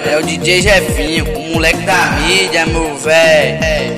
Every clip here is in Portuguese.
É o DJ Jefinho, o moleque da mídia, meu véi.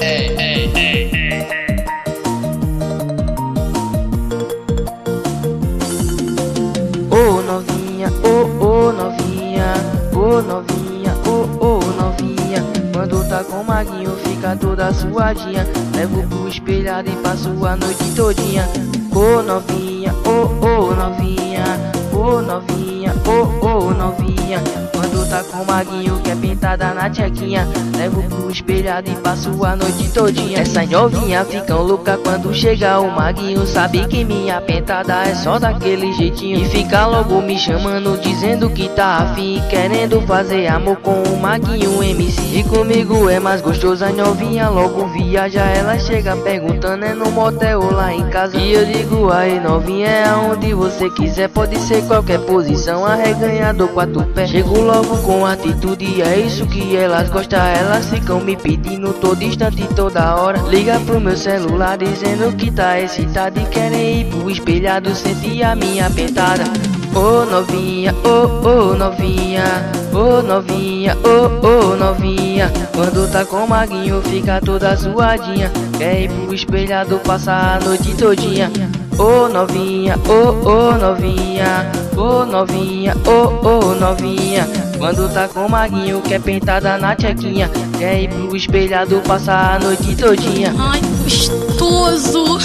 Ô novinha, ô novinha, ô novinha, ô novinha. Quando tá com o maguinho fica toda suadinha. Levo pro espelhado e passo a noite todinha. Ô novinha, ô novinha, ô novinha, ô novinha. Quando tá com o maguinho que é pintada na tchequinha. Levo pro espelhado e passo a noite todinha. Essas novinhas ficam loucas quando chega o maguinho. Sabe que minha pentada é só daquele jeitinho. E fica logo me chamando, dizendo que tá afim, querendo fazer amor com o maguinho MC. E comigo é mais gostoso, a novinha logo viaja. Ela chega perguntando, é no motel ou lá em casa. E eu digo, aí novinha, é aonde você quiser. Pode ser qualquer posição, arreganhador, quatro pés. Chego logo com atitude, é isso que elas gostam. Elas ficam me pedindo todo instante, toda hora. Liga pro meu celular dizendo que tá excitado e querem ir pro espelhado sentir a minha pentada. Ô novinha, ô novinha, ô novinha, ô novinha. Quando tá com o maguinho fica toda zoadinha. Quer ir pro espelhado passar a noite todinha. Ô novinha, ô novinha, ô novinha, ô novinha. Quando tá com o maguinho que é pintada na tchequinha. Quer ir pro espelhado passar a noite todinha. Ai, gostoso!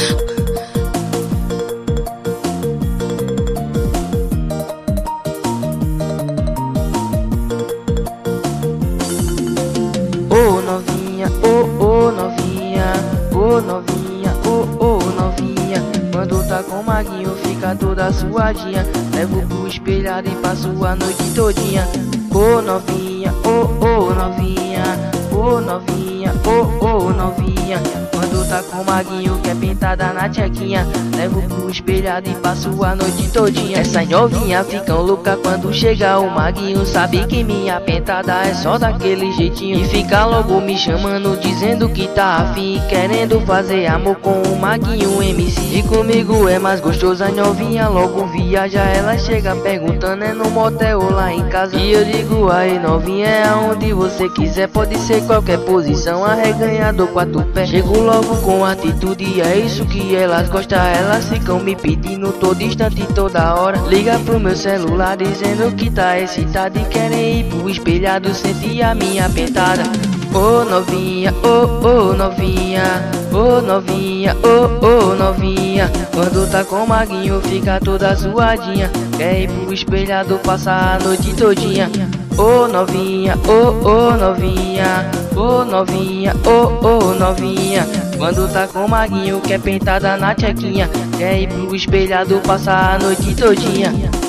Ô novinha, ô novinha, ô novinha, ô novinha. Quando tá com o maguinho fica toda suadinha. Levo pro espelhado e passo a noite todinha. Ô novinha, ô novinha, ô novinha, ô novinha. Quando tá com o maguinho que é pintada na tchequinha. Levo pro espelhado e passo a noite todinha. Essas novinhas ficam loucas quando chega o maguinho. Sabe que minha pentada é só daquele jeitinho. E fica logo me chamando, dizendo que tá afim, querendo fazer amor com o maguinho MC. E comigo é mais gostoso, a novinha logo viaja. Ela chega perguntando, é no motel ou lá em casa. E eu digo, aí novinha, é aonde você quiser. Pode ser qualquer posição, arreganhador, quatro pés. Chego logo com atitude, é isso que elas gostam. Elas ficam me pedindo todo instante, toda hora. Liga pro meu celular dizendo que tá excitado e querem ir pro espelhado sentir a minha pentada. Ô novinha, ô novinha, ô novinha, ô novinha. Quando tá com o maguinho fica toda zoadinha. Quer ir pro espelhado passar a noite todinha. Ô novinha, ô novinha, ô novinha, ô novinha. Quando tá com o maguinho que é pintada na tchequinha. Quer ir pro espelhado passar a noite todinha.